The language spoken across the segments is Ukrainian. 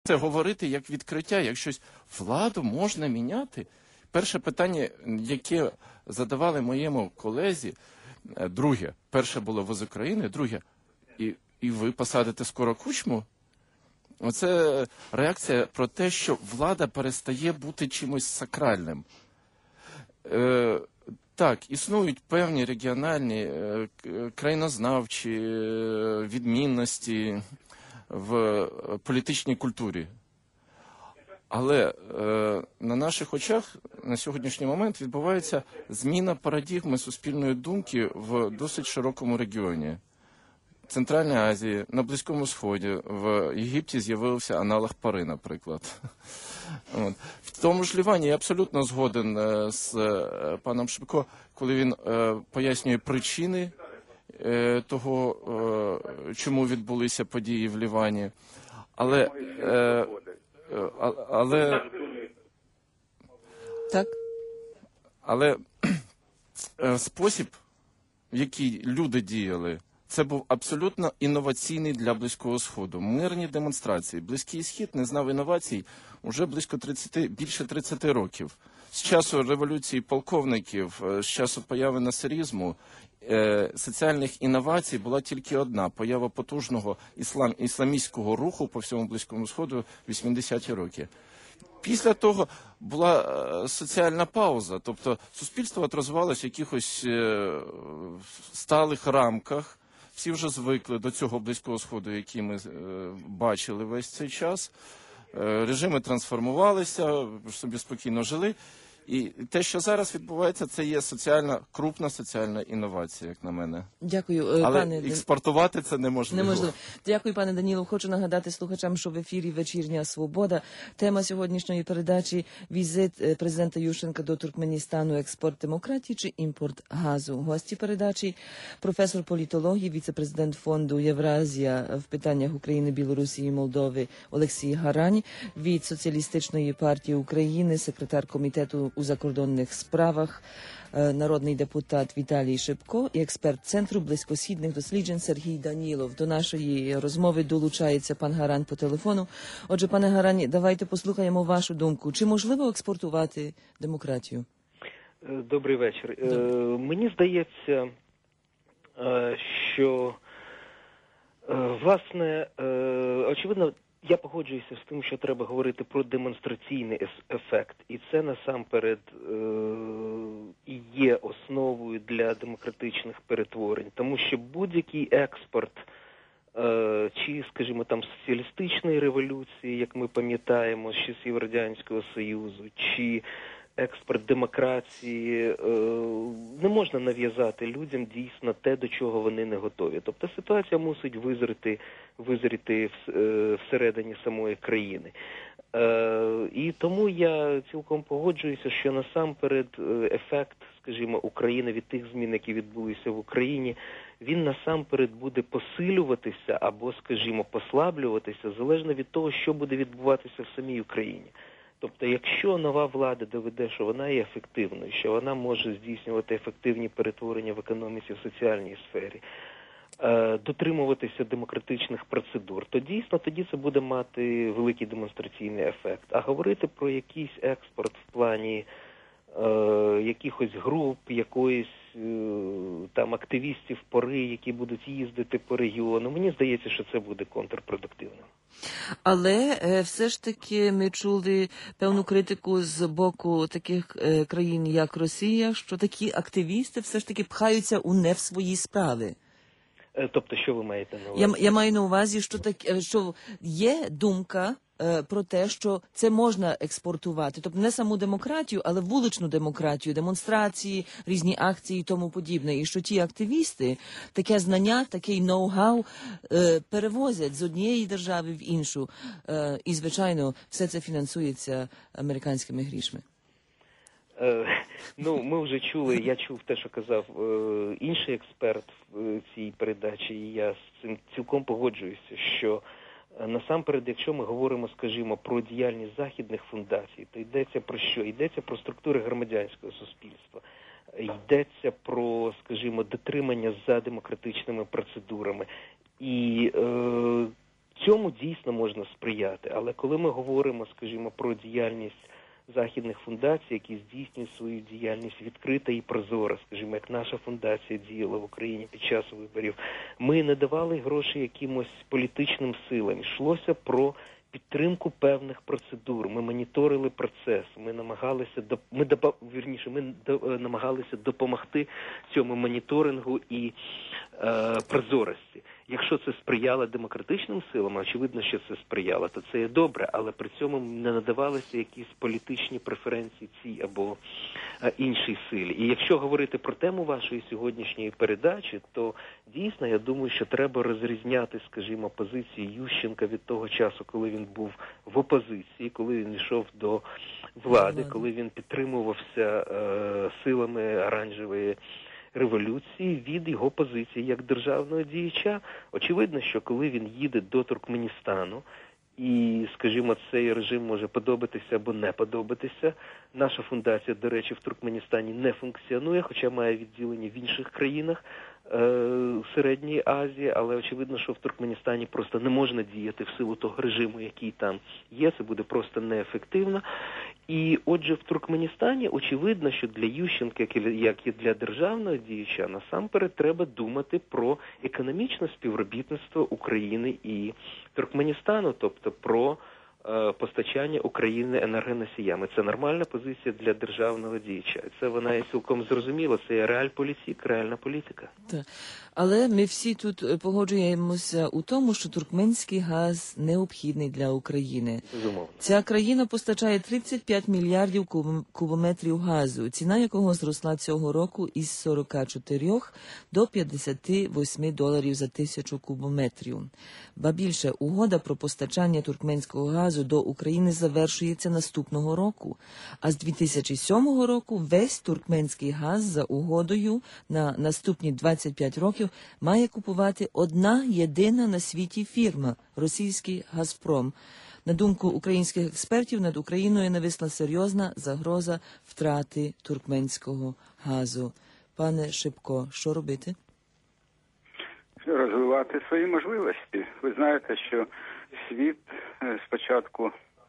Це говорити як відкриття, як щось владу можна міняти. Перше питання, яке задавали моєму колезі, друге, перше було ви з України, друге, і ви посадите скоро Кучму? Оце реакція про те, що влада перестає бути чимось сакральним. Так, існують певні регіональні, країнознавчі відмінності в політичній культурі. Але на наших очах на сьогоднішній момент відбувається зміна парадигми суспільної думки в досить широкому регіоні. В Центральній Азії, на Близькому Сході, в Єгипті з'явився аналог пари, наприклад. От. В тому ж Лівані я абсолютно згоден з паном Шипко, коли він пояснює причини того, чому відбулися події в Лівані. Але так. Але спосіб, в який люди діяли, це був абсолютно інноваційний для Близького Сходу. Мирні демонстрації. Близький Схід не знав інновацій уже більше 30 років. З часу революції полковників, з часу появи насерізму, соціальних інновацій була тільки одна – поява потужного ісламістського руху по всьому Близькому Сходу в 80-ті роки. Після того була соціальна пауза, тобто суспільство розвивалося в якихось сталих рамках, всі вже звикли до цього Близького Сходу, який ми бачили весь цей час, режими трансформувалися, собі спокійно жили. І те, що зараз відбувається, це є крупна соціальна інновація, як на мене. Дякую, але пане... експортувати це неможливо. Дякую, пане Даніло. Хочу нагадати слухачам, що в ефірі «Вечірня Свобода». Тема сьогоднішньої передачі – візит президента Ющенка до Туркменістану, експорт демократії чи імпорт газу. Гості передачі – професор політології, віце-президент фонду «Євразія» в питаннях України, Білорусі і Молдови Олексій Гарань, від Соціалістичної партії України, секретар комітету у закордонних справах, народний депутат Віталій Шипко і експерт Центру близькосхідних досліджень Сергій Данілов. До нашої розмови долучається пан Гарань по телефону. Отже, пане Гарань, давайте послухаємо вашу думку. Чи можливо експортувати демократію? Добрий вечір. Мені здається, що, власне, очевидно, я погоджуюся з тим, що треба говорити про демонстраційний ефект. І це насамперед і є основою для демократичних перетворень. Тому що будь-який експорт, чи, скажімо, там соціалістичної революції, як ми пам'ятаємо з часів Радянського Союзу, чи експорт демократії, не можна нав'язати людям дійсно те, до чого вони не готові. Тобто ситуація мусить визріти всередині самої країни. І тому я цілком погоджуюся, що насамперед ефект, скажімо, України від тих змін, які відбулися в Україні, він насамперед буде посилюватися або, скажімо, послаблюватися, залежно від того, що буде відбуватися в самій Україні. Тобто, якщо нова влада доведе, що вона є ефективною, що вона може здійснювати ефективні перетворення в економіці, в соціальній сфері, дотримуватися демократичних процедур, то дійсно тоді це буде мати великий демонстраційний ефект. А говорити про якийсь експорт в плані якихось груп, якоїсь там активістів пори, які будуть їздити по регіону, мені здається, що це буде контрпродуктивним. Але все ж таки ми чули певну критику з боку таких країн, як Росія, що такі активісти все ж таки пхаються не в свої справи. Тобто, що ви маєте на увазі? Я маю на увазі, що є думка про те, що це можна експортувати. Тобто не саму демократію, але вуличну демократію, демонстрації, різні акції і тому подібне. І що ті активісти таке знання, такий ноу-хау перевозять з однієї держави в іншу. І, звичайно, все це фінансується американськими грішми. Ну, ми вже чули, я чув те, що казав інший експерт в цій передачі, і я з цим цілком погоджуюся, що насамперед, якщо ми говоримо, скажімо, про діяльність західних фундацій, то йдеться про що? Йдеться про структури громадянського суспільства, йдеться про, скажімо, дотримання за демократичними процедурами. І Цьому дійсно можна сприяти, але коли ми говоримо, скажімо, про діяльність західних фундацій, які здійснюють свою діяльність відкрита і прозора, скажімо, як наша фундація діяла в Україні під час виборів, ми не давали гроші якимось політичним силам. Йшлося про підтримку певних процедур. Ми моніторили процес, ми намагалися допомогти цьому моніторингу і прозорості. Якщо це сприяло демократичним силам, очевидно, що це сприяло, то це є добре, але при цьому не надавалися якісь політичні преференції цій або іншій силі. І якщо говорити про тему вашої сьогоднішньої передачі, то дійсно, я думаю, що треба розрізняти, скажімо, позиції Ющенка від того часу, коли він був в опозиції, коли він йшов до влади, коли він підтримувався силами оранжевої революції, від його позиції як державного діяча. Очевидно, що коли він їде до Туркменістану, і, скажімо, цей режим може подобатися або не подобатися. Наша фундація, до речі, в Туркменістані не функціонує, хоча має відділення в інших країнах Середньої Азії, але очевидно, що в Туркменістані просто не можна діяти в силу того режиму, який там є, це буде просто неефективно. І отже, в Туркменістані очевидно, що для Ющенка, як і для державного діяча, насамперед треба думати про економічне співробітництво України і Туркменістану, тобто про постачання України енергоносіями. Це нормальна позиція для державного діяча. Це вона є цілком зрозуміла, це є реальполітик, реальна політика. Так. Але ми всі тут погоджуємося у тому, що туркменський газ необхідний для України. Безумовно. Ця країна постачає 35 мільярдів кубометрів газу, ціна якого зросла цього року із 44 до 58 доларів за 1000 кубометрів. Ба більше, угода про постачання туркменського газу до України завершується наступного року, а з 2007 року весь туркменський газ за угодою на наступні 25 років має купувати одна єдина на світі фірма – російський «Газпром». На думку українських експертів, над Україною нависла серйозна загроза втрати туркменського газу. Пане Шипко, що робити? Розвивати свої можливості. Ви знаєте, що світ спочатку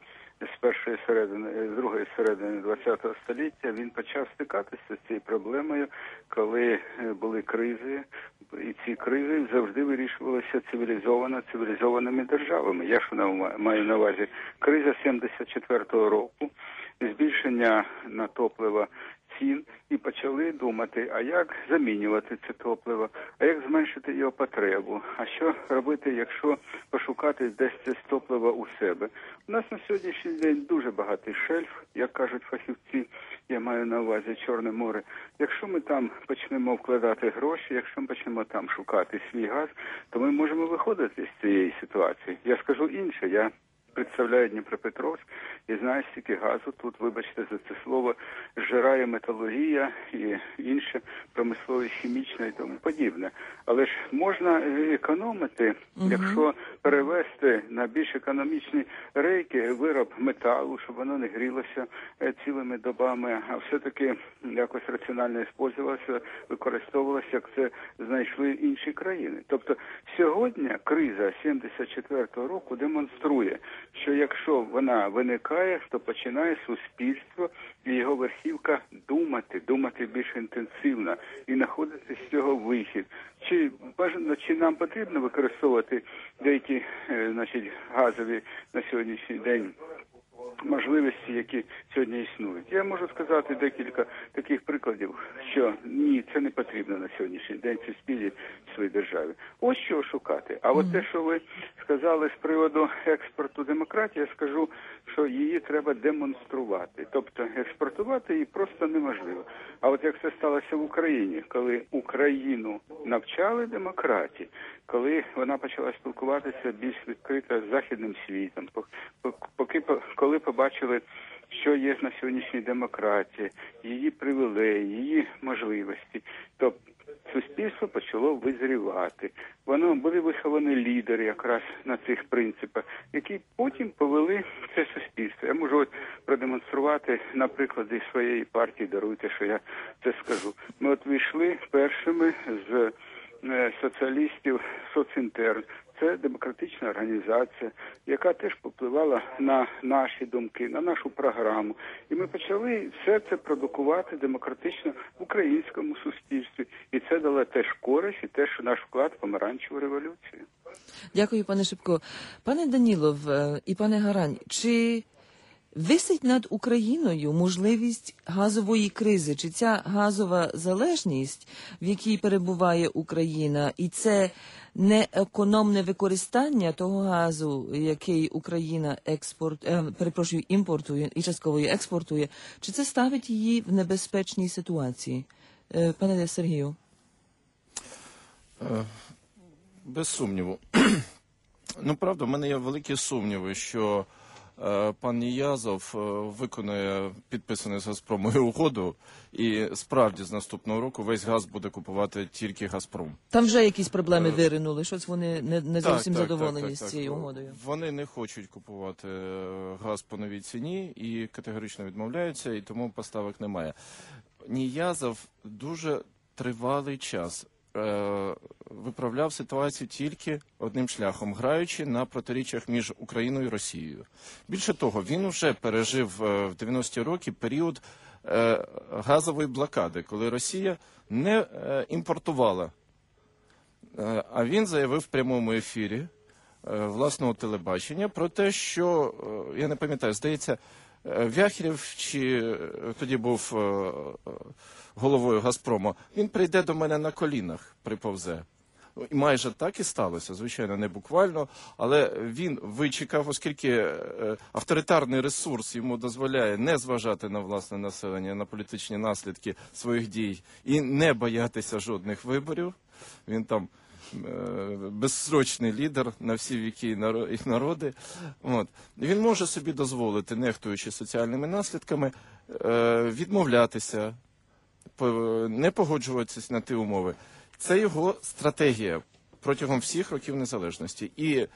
з другої середини ХХ століття він почав стикатися з цією проблемою, коли були кризи, і ці кризи завжди вирішувалися цивілізованими державами. Я що маю на увазі? Криза 74-го року, збільшення на топливо цін, і почали думати, а як замінювати це топливо, а як зменшити його потребу, а що робити, якщо пошукати десь це топливо у себе. У нас на сьогоднішній день дуже багатий шельф, як кажуть фахівці, я маю на увазі Чорне море. Якщо ми там почнемо вкладати гроші, якщо ми почнемо там шукати свій газ, то ми можемо виходити з цієї ситуації. Я скажу інше, я представляю Дніпропетровськ і знаю, стільки газу тут, вибачте за це слово, зжирає металургія і інше промисловість хімічна і тому подібне. Але ж можна економити, якщо перевести на більш економічні рейки вироб металу, щоб воно не грілося цілими добами, а все-таки якось раціонально використовувалося, як це знайшли інші країни. Тобто сьогодні криза 74-го року демонструє, що якщо вона виникає, то починає суспільство і його верхівка думати більш інтенсивно і знаходити з цього вихід. Чи нам потрібно використовувати деякі газові на сьогоднішній день можливості, які сьогодні існують. Я можу сказати декілька таких прикладів, що ні, це не потрібно на сьогоднішній день суспільній своїй державі. Ось що шукати. А от те, що ви сказали з приводу експорту демократії, я скажу, що її треба демонструвати. Тобто експортувати її просто неможливо. А от як це сталося в Україні, коли Україну навчали демократії, коли вона почала спілкуватися більш відкрито з західним світом, коли побачили, що є на сьогоднішній демократії, її привілеї, її можливості, то суспільство почало визрівати. Воно були виховані лідери якраз на цих принципах, які потім повели це суспільство. Я можу продемонструвати на прикладі своєї партії, даруйте, що я це скажу. Ми вийшли першими з соціалістів соцінтерн. це демократична організація, яка теж попливала на наші думки, на нашу програму. І ми почали все це продукувати демократично в українському суспільстві. І це дало теж користь і теж наш вклад в помаранчеву революцію. Дякую, пане Шипко. Пане Данілов і пане Гарань, чи висить над Україною можливість газової кризи? Чи ця газова залежність, в якій перебуває Україна, і це неекономне використання того газу, який Україна імпортує і частково експортує, чи це ставить її в небезпечній ситуації? Пане Сергію. Без сумніву. Ну, правда, в мене є великі сумніви, що пан Ніязов виконує підписану з Газпромом угоду, і справді з наступного року весь газ буде купувати тільки Газпром. Там вже якісь проблеми виринули, щось вони не зовсім задоволені з цією угодою. Вони не хочуть купувати газ по новій ціні і категорично відмовляються, і тому поставок немає. Ніязов дуже тривалий час виправляв ситуацію тільки одним шляхом, граючи на протиріччях між Україною і Росією. Більше того, він вже пережив в 90-ті роки період газової блокади, коли Росія не імпортувала. А він заявив в прямому ефірі власного телебачення про те, що, я не пам'ятаю, здається, Вяхерєв, чи тоді був головою Газпрому, він прийде до мене на колінах, приповзе. І майже так і сталося, звичайно, не буквально, але він вичекав, оскільки авторитарний ресурс йому дозволяє не зважати на власне населення, на політичні наслідки своїх дій і не боятися жодних виборів. Він там безсрочний лідер на всі віки і народи. От. Він може собі дозволити, нехтуючи соціальними наслідками, відмовлятися, не погоджуватися на ті умови. Це його стратегія протягом всіх років незалежності. І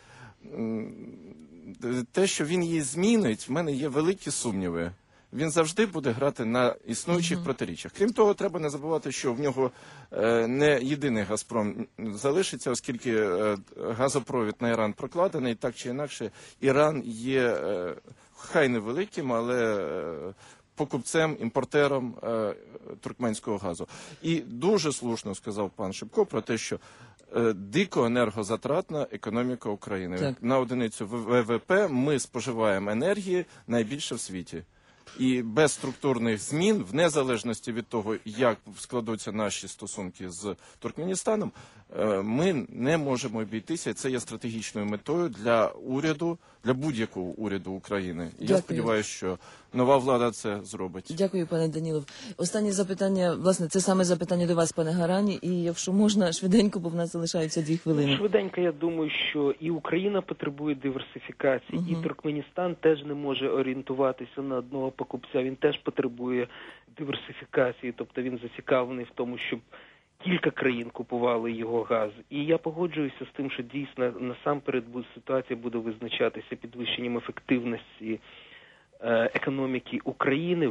те, що він її змінить, в мене є великі сумніви. Він завжди буде грати на існуючих протиріччях. Крім того, треба не забувати, що в нього не єдиний «Газпром» залишиться, оскільки газопровід на Іран прокладений, так чи інакше, Іран є хай невеликим, але покупцем, імпортером туркменського газу. І дуже слушно сказав пан Шипко про те, що дико енергозатратна економіка України. Так. На одиницю ВВП ми споживаємо енергії найбільше в світі. І без структурних змін, в незалежності від того, як складуться наші стосунки з Туркменістаном, ми не можемо обійтися. Це є стратегічною метою для уряду, для будь-якого уряду України. І я сподіваюся, що нова влада це зробить. Дякую, пане Данілов. Останнє запитання, власне, це саме запитання до вас, пане Гарані, і якщо можна, швиденько, бо в нас залишаються 2 хвилини. Швиденько, я думаю, що і Україна потребує диверсифікації, і Туркменістан теж не може орієнтуватися на одного покупця, він теж потребує диверсифікації, тобто він зацікавлений в тому, щоб кілька країн купували його газ. І я погоджуюся з тим, що дійсно насамперед ситуація буде визначатися підвищенням ефективності економіки України,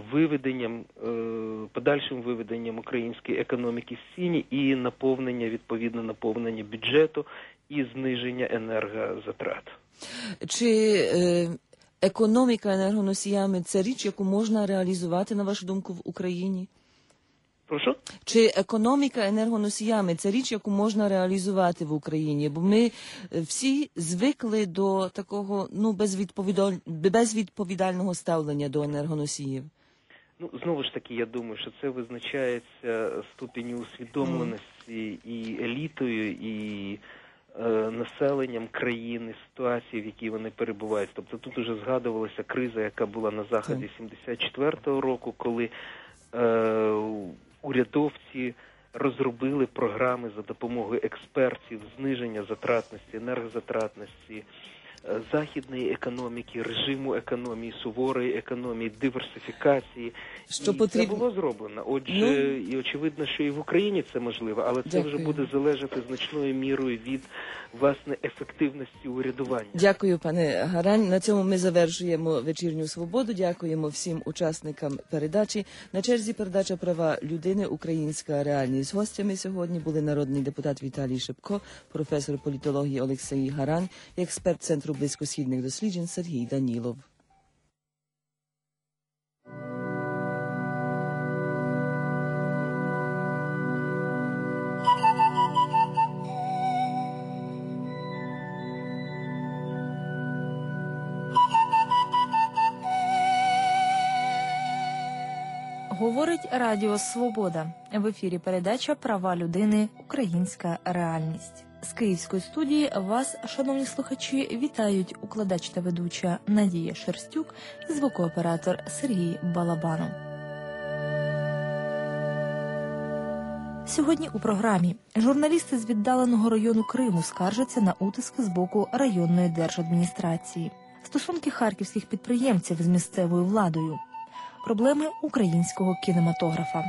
подальшим виведенням української економіки з тіні і відповідне наповнення бюджету і зниження енергозатрат. Чи економіка енергоносіями – це річ, яку можна реалізувати, на вашу думку, в Україні? Прошу? Чи економіка енергоносіями – це річ, яку можна реалізувати в Україні? Бо ми всі звикли до такого безвідповідального ставлення до енергоносіїв. Знову ж таки, я думаю, що це визначається ступінню усвідомленості і елітою, і населенням країни, ситуації, в якій вони перебувають. Тобто тут уже згадувалася криза, яка була на Заході 74-го року, коли урядовці розробили програми за допомогою експертів зниження затратності, енергозатратності західної економіки, режиму економії, суворої економії, диверсифікації. Що І потрібно? це було зроблено. Отже, і очевидно, що і в Україні це можливо, але це вже буде залежати значною мірою від, власне, ефективності урядування. Дякую, пане Гарань. На цьому ми завершуємо вечірню свободу. Дякуємо всім учасникам передачі. На черзі передача «Права людини. Українська реальність». Гостями сьогодні були народний депутат Віталій Шипко, професор політології Олексій Гарань і експерт Центру близькосхідних досліджень Сергій Данілов. Говорить Радіо Свобода. В ефірі передача «Права людини. Українська реальність». З Київської студії вас, шановні слухачі, вітають укладач та ведуча Надія Шерстюк і звукооператор Сергій Балабанов. Сьогодні у програмі журналісти з віддаленого району Криму скаржаться на утиски з боку районної держадміністрації, стосунки харківських підприємців з місцевою владою, проблеми українського кінематографа.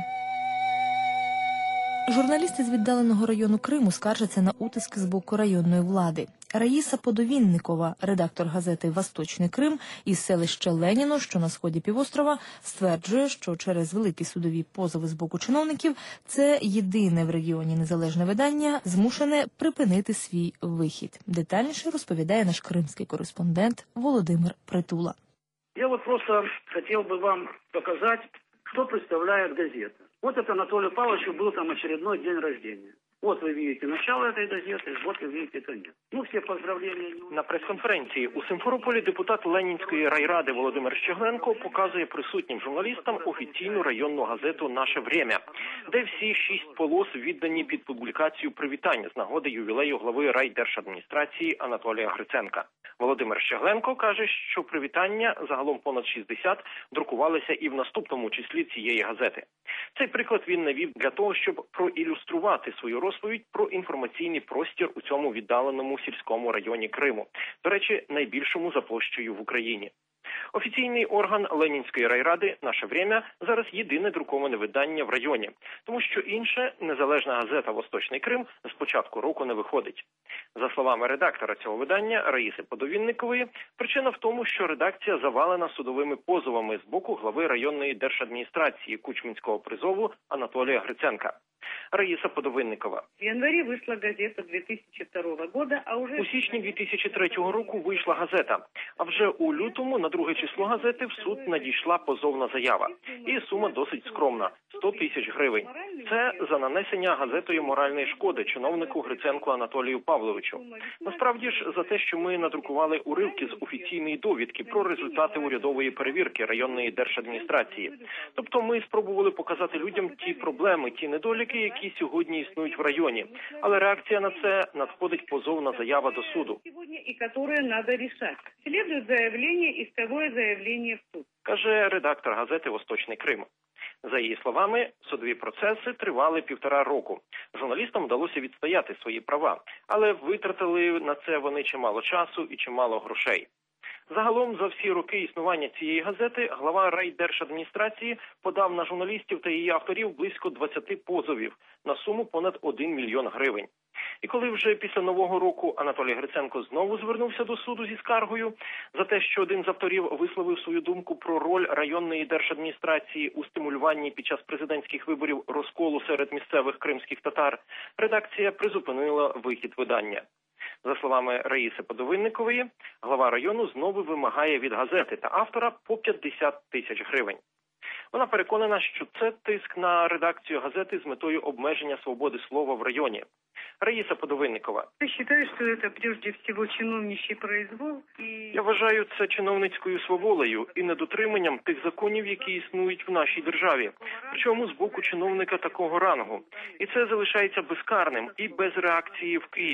Журналісти з віддаленого району Криму скаржаться на утиски з боку районної влади. Раїса Подовінникова, редактор газети «Восточний Крим» із селища Леніно, що на сході півострова, стверджує, що через великі судові позови з боку чиновників це єдине в регіоні незалежне видання змушене припинити свій вихід. Детальніше розповідає наш кримський кореспондент Володимир Притула. Я вот просто хотел бы вам показать, что представляет газета. Вот это Анатолию Павловичу был там очередной день рождения. Вот вы видите начало этой газеты, вот вы видите конец. Ну, все поздравления. На прес-конференції у Симферополі депутат Ленінської райради Володимир Щегленко показує присутнім журналістам офіційну районну газету «Наше время», де всі 6 полос віддані під публікацію привітань з нагоди ювілею глави райдержадміністрації Анатолія Гриценка. Володимир Щегленко каже, що привітання, загалом понад 60, друкувалися і в наступному числі цієї газети. Цей приклад він навів для того, щоб проілюструвати свою розповідь про інформаційний простір у цьому віддаленому сільському районі Криму, до речі, найбільшому за площею в Україні. Офіційний орган Ленінської райради «Наше время» зараз єдине друковане видання в районі, тому що інша незалежна газета «Восточний Крим» з початку року не виходить. За словами редактора цього видання Раїси Подовінникової, причина в тому, що редакція завалена судовими позовами з боку глави районної держадміністрації Кучмінського призову Анатолія Гриценка. Раїса Подовинникова. В январі вийшла газета 2002 року, а уже... У січні 2003 року вийшла газета, а вже у лютому на друге число газети в суд надійшла позовна заява. І сума досить скромна – 100 тисяч гривень. Це за нанесення газетою моральної шкоди чиновнику Гриценку Анатолію Павловичу. Насправді ж за те, що ми надрукували уривки з офіційної довідки про результати урядової перевірки районної держадміністрації. Тобто ми спробували показати людям ті проблеми, ті недоліки, які сьогодні існують в районі. Але реакція на це – надходить позовна заява до суду. І які треба рішати. Слідують заявлення, іскове заявлення в суд. Каже редактор газети «Восточний Крим». За її словами, судові процеси тривали 1,5 року. Журналістам вдалося відстояти свої права, але витратили на це вони чимало часу і чимало грошей. Загалом за всі роки існування цієї газети глава райдержадміністрації подав на журналістів та її авторів близько 20 позовів на суму понад 1 мільйон гривень. І коли вже після Нового року Анатолій Гриценко знову звернувся до суду зі скаргою за те, що один з авторів висловив свою думку про роль районної держадміністрації у стимулюванні під час президентських виборів розколу серед місцевих кримських татар, редакція призупинила вихід видання. За словами Раїси Подовинникової, глава району знову вимагає від газети та автора по 50 тисяч гривень. Вона переконана, що це тиск на редакцію газети з метою обмеження свободи слова в районі. Раїса Подовинникова. Я вважаю, що це прежде всього чиновничий произвол. Я вважаю це чиновницькою сваволею і недотриманням тих законів, які існують в нашій державі. Причому з боку чиновника такого рангу. І це залишається безкарним і без реакції в Києві.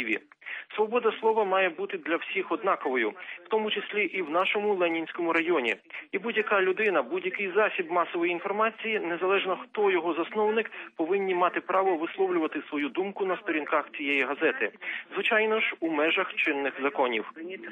Свобода слова має бути для всіх однаковою, в тому числі і в нашому Ленінському районі. І будь-яка людина, будь-який засіб масової інформації, незалежно хто його засновник, повинні мати право висловлювати свою думку на сторінках цієї газети. Звичайно ж, у межах чинних законів.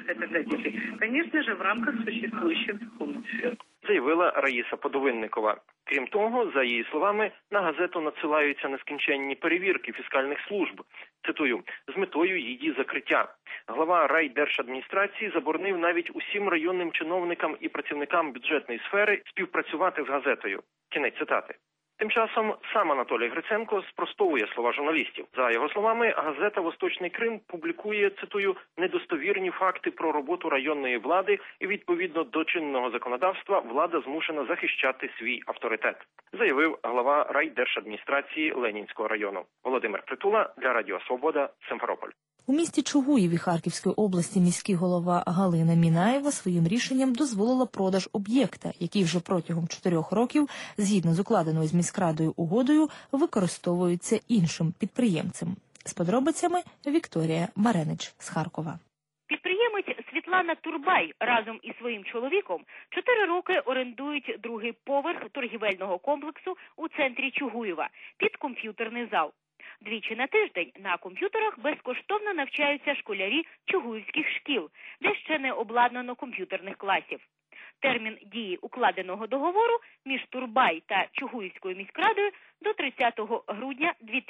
Конечно же, в рамках существующих функций. Заявила Раїса Подовинникова. Крім того, за її словами, на газету надсилаються нескінченні перевірки фіскальних служб. Цитую, з метою її закриття. Глава райдержадміністрації заборонив навіть усім районним чиновникам і працівникам бюджетної сфери співпрацювати з газетою. Кінець цитати. Тим часом сам Анатолій Гриценко спростовує слова журналістів. За його словами, газета «Восточний Крим» публікує, цитую, недостовірні факти про роботу районної влади і відповідно до чинного законодавства влада змушена захищати свій авторитет, заявив глава райдержадміністрації Ленінського району. Володимир Притула для Радіо Свобода, Симферополь. У місті Чугуєві Харківської області міський голова Галина Мінаєва своїм рішенням дозволила продаж об'єкта, який вже протягом 4 років, згідно з укладеною з міськрадою угодою, використовується іншим підприємцем. З подробицями Вікторія Маренич з Харкова. Підприємець Світлана Турбай разом із своїм чоловіком 4 роки орендують другий поверх торгівельного комплексу у центрі Чугуєва під комп'ютерний зал. Двічі на тиждень на комп'ютерах безкоштовно навчаються школярі чугуївських шкіл, де ще не обладнано комп'ютерних класів. Термін дії укладеного договору між Турбай та Чугуївською міськрадою до 30 грудня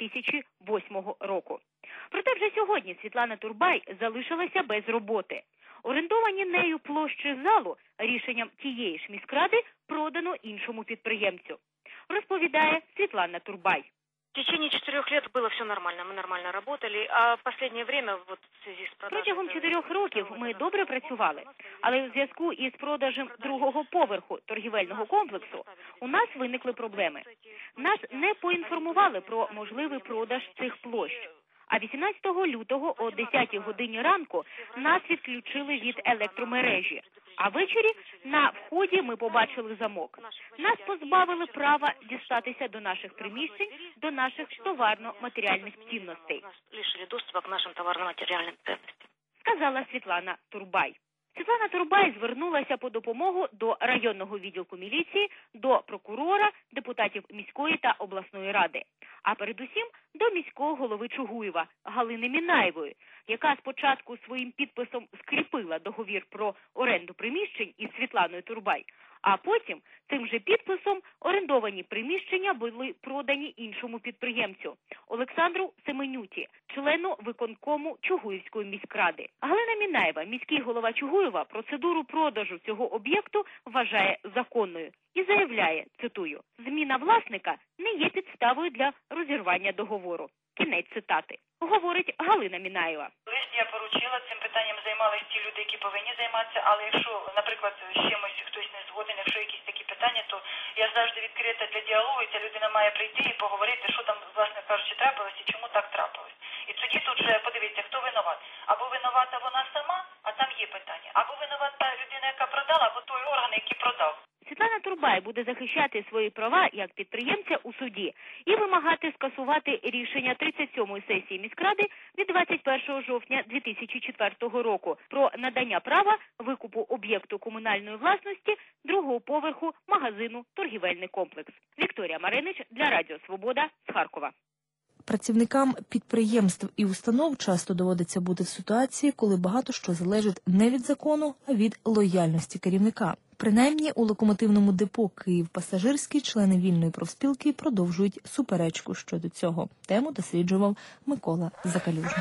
2008 року. Проте вже сьогодні Світлана Турбай залишилася без роботи. Орендовані нею площі залу рішенням тієї ж міськради продано іншому підприємцю. Розповідає Світлана Турбай. В течение 4 лет было все нормально, мы нормально работали, а в последнее время вот в связи с продажей... Протягом 4 років ми добре працювали, але у зв'язку із продажем другого поверху торгівельного комплексу у нас виникли проблеми. Нас не поінформували про можливий продаж цих площ. А 18 лютого о 10 годині ранку нас відключили від електромережі. А ввечері на вході ми побачили замок. Нас позбавили права дістатися до наших приміщень, до наших товарно-матеріальних цінностей. Лишили доступа к нашим товарно-материальным ценностям. Сказала Світлана Турбай. Світлана Турбай звернулася по допомогу до районного відділку міліції, до прокурора, депутатів міської та обласної ради, а передусім до міського голови Чугуєва Галини Мінаєвої, яка спочатку своїм підписом скріпила договір про оренду приміщень із Світланою Турбай, а потім цим же підписом орендовані приміщення були продані іншому підприємцю Олександру Семенюті, члену виконкому Чугуївської міськради. Галина Мінаєва, міський голова Чугуєва, процедуру продажу цього об'єкту вважає законною і заявляє, цитую, «Зміна власника не є підставою для розірвання договору». Кінець цитати. Говорить Галина Мінаєва. Лист я поручила, цим питанням займалися ті люди, які повинні займатися, але якщо, наприклад, з чимось хтось не згоден, якщо якісь такі питання, то я завжди відкрита для діалогу, і ця людина має прийти і поговорити, що там, власне кажучи, трапилось і чому так трапилось. І тоді тут же подивіться, хто винуват. Або винувата вона сама, а там є питання, або винувата людина, яка продала, або той орган, який продав. Світлана Турбай буде захищати свої права як підприємця у суді і вимагати скасувати рішення 37-ї сесії міськради від 21 жовтня 2004 року про надання права викупу об'єкту комунальної власності другого поверху магазину «Торгівельний комплекс». Вікторія Маренич для Радіо Свобода з Харкова. Працівникам підприємств і установ часто доводиться бути в ситуації, коли багато що залежить не від закону, а від лояльності керівника. Принаймні, у локомотивному депо «Київ-Пасажирський» члени вільної профспілки продовжують суперечку щодо цього. Тему досліджував Микола Закалюжний.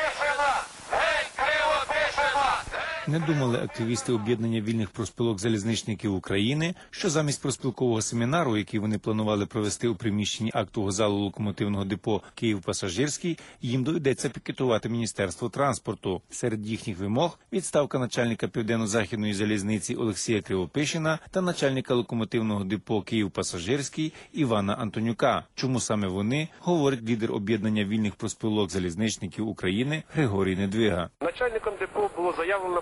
Не думали активісти об'єднання вільних профспілок залізничників України, що замість профспілкового семінару, який вони планували провести у приміщенні актового залу локомотивного депо «Київ-Пасажирський», їм доведеться пікетувати Міністерство транспорту. Серед їхніх вимог – відставка начальника Південно-Західної залізниці Олексія Кривопишина та начальника локомотивного депо «Київ-Пасажирський» Івана Антонюка. Чому саме вони, говорить лідер об'єднання вільних профспілок залізничників України Григорій Недвига. Начальником депо було заявлено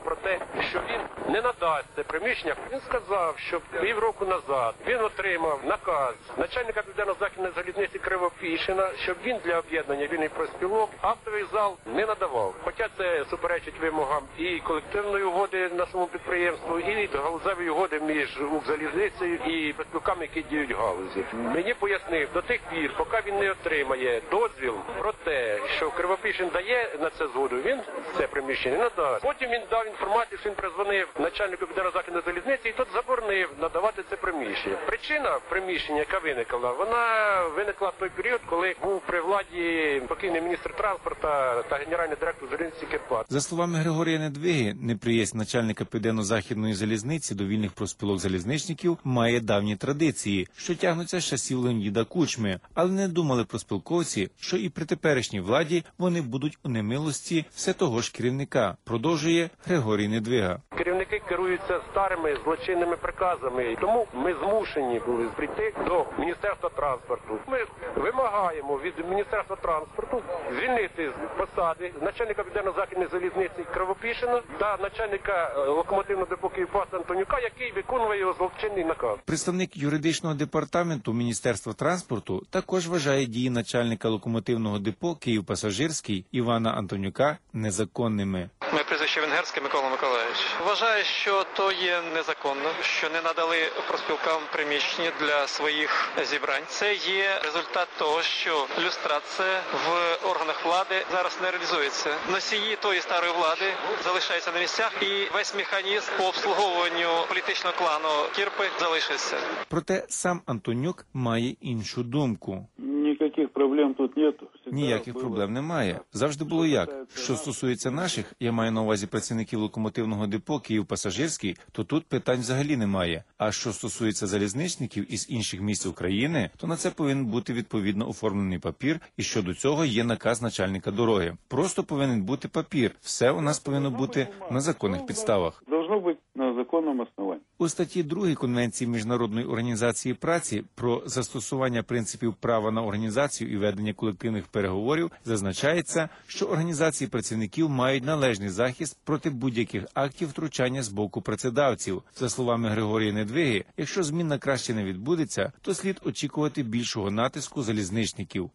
про те, що він не надасть це приміщення. Він сказав, що півроку назад він отримав наказ начальника Південно-Західної залізниці Кривопішина, щоб він для об'єднання вільних профспілок автовий зал не надавав. Хоча це суперечить вимогам і колективної угоди на самому підприємству, і галузевої угоди між Укрзалізницею і профспілками, які діють в галузі. Мені пояснив, до тих пір, поки він не отримає дозвіл про те, що Кривопішин дає на це згоду, він це приміщення не надасть. Потім він дав інформацію, що він призвонив начальнику Південно-Західної залізниці, і тот заборонив надавати це приміщення. Причина приміщення, яка виникла, вона виникла в той період, коли був при владі покійний міністр транспорту та генеральний директор залізниці Кирпат. За словами Григорія Недвиги, неприязнь начальника Південно-Західної залізниці до вільних профспілок залізничників має давні традиції, що тягнуться з часів Леоніда Кучми, але не думали профспілковці, що і при теперішній владі вони будуть у немилості все того ж керівника, продовжує Григорій Недвига. Керівники керуються старими злочинними приказами, тому ми змушені були прийти до Міністерства транспорту. Ми вимагаємо від Міністерства транспорту звільнити з посади начальника Південно-Західної залізниці Кривопішина та начальника локомотивного депо Київпас Антонюка, який виконує його злочинний наказ. Представник юридичного департаменту Міністерства транспорту також вважає дії начальника локомотивного депо Київпасажирський Івана Антонюка незаконними. Моє прізвище Венгерське Микола Миколаївич. Вважаю, що то є незаконно, що не надали профспілкам приміщення для своїх зібрань. Це є результат того, що люстрація в органах влади зараз не реалізується. Носії тої старої влади залишаються на місцях, і весь механізм по обслуговуванню політичного клану Кірпи залишився. Проте сам Антонюк має іншу думку. Ніяких проблем тут нету. Ніяких проблем немає. Завжди було як. Що стосується наших, я маю на увазі працівників локомотивного депо Київ-Пасажирський, то тут питань взагалі немає. А що стосується залізничників із інших місць України, то на це повинен бути відповідно оформлений папір, і щодо цього є наказ начальника дороги. Просто повинен бути папір. Все у нас повинно бути на законних підставах. Должно бути на законному основанні. У статті 2 Конвенції Міжнародної організації праці про застосування принципів права на організацію і ведення колективних переговорів зазначається, що організації працівників мають належний захист проти будь-яких актів втручання з боку працедавців. За словами Григорія Недвиги, якщо змін на краще не відбудеться, то слід очікувати більшого натиску залізничників.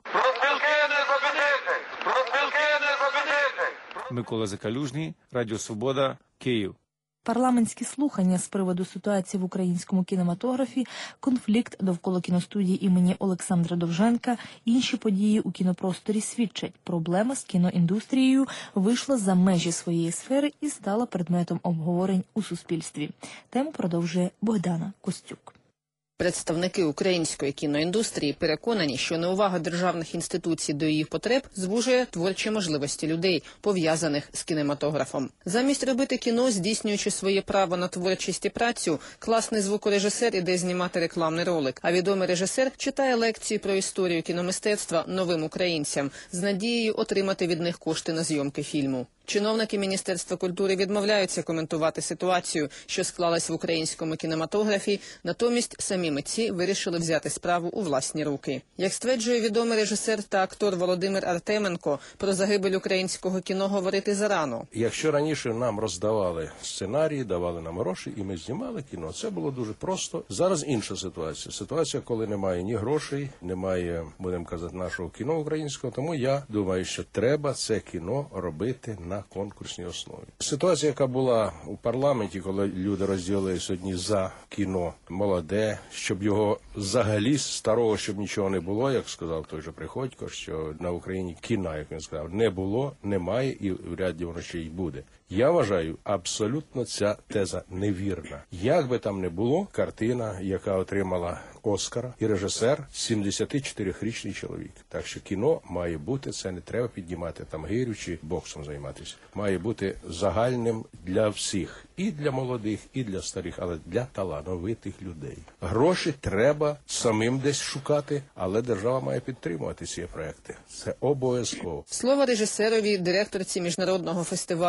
Микола Закалюжний, Радіо Свобода, Київ. Парламентські слухання з приводу ситуації в українському кінематографі, конфлікт довкола кіностудії імені Олександра Довженка, інші події у кінопросторі свідчать, проблема з кіноіндустрією вийшла за межі своєї сфери і стала предметом обговорень у суспільстві. Тему продовжує Богдана Костюк. Представники української кіноіндустрії переконані, що неувага державних інституцій до її потреб звужує творчі можливості людей, пов'язаних з кінематографом. Замість робити кіно, здійснюючи своє право на творчість і працю, класний звукорежисер іде знімати рекламний ролик, а відомий режисер читає лекції про історію кіномистецтва новим українцям з надією отримати від них кошти на зйомки фільму. Чиновники Міністерства культури відмовляються коментувати ситуацію, що склалась в українському кінематографі, натомість самі митці вирішили взяти справу у власні руки. Як стверджує відомий режисер та актор Володимир Артеменко, про загибель українського кіно говорити зарано. Якщо раніше нам роздавали сценарії, давали нам гроші, і ми знімали кіно, це було дуже просто. Зараз інша ситуація. Ситуація, коли немає ні грошей, немає, будемо казати, нашого кіно українського, тому я думаю, що треба це кіно робити на конкурсній основі. Ситуація, яка була у парламенті, коли люди розділились одні за кіно молоде, щоб його взагалі старого, щоб нічого не було, як сказав той же Приходько, що на Україні кіна, як він сказав, не було, немає і вряд ли воно ще й буде. Я вважаю, абсолютно ця теза невірна. Як би там не було, картина, яка отримала Оскара, і режисер 74-річний чоловік. Так що кіно має бути, це не треба піднімати там гирю чи боксом займатися. Має бути загальним для всіх. І для молодих, і для старих, але для талановитих людей. Гроші треба самим десь шукати, але держава має підтримувати ці проекти. Це обов'язково. Слово режисерові, директорці Міжнародного фестивалю «Кіно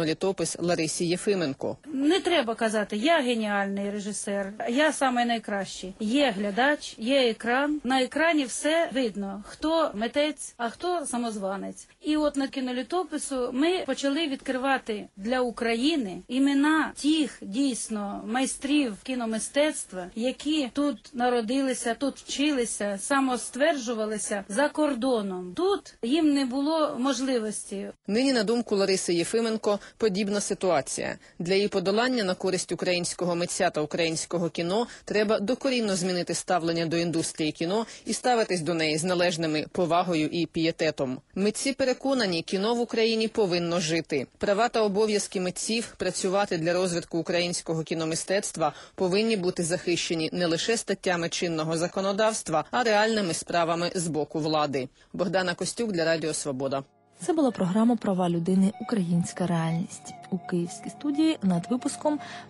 кінолітопис Ларисі Єфименко. Не треба казати, я геніальний режисер, я самий найкращий. Є глядач, є екран. На екрані все видно, хто митець, а хто самозванець. І от на кінолітопису ми почали відкривати для України імена тих, дійсно, майстрів кіномистецтва, які тут народилися, тут вчилися, самостверджувалися за кордоном. Тут їм не було можливості. Нині, на думку Лариси Єфименко, подібна ситуація. Для її подолання на користь українського митця та українського кіно треба докорінно змінити ставлення до індустрії кіно і ставитись до неї з належними повагою і пієтетом. Митці переконані, кіно в Україні повинно жити. Права та обов'язки митців працювати для розвитку українського кіномистецтва повинні бути захищені не лише статтями чинного законодавства, а реальними справами з боку влади. Богдана Костюк для Радіо Свобода. Це була програма «Права людини. Українська реальність». У київській студії над випуском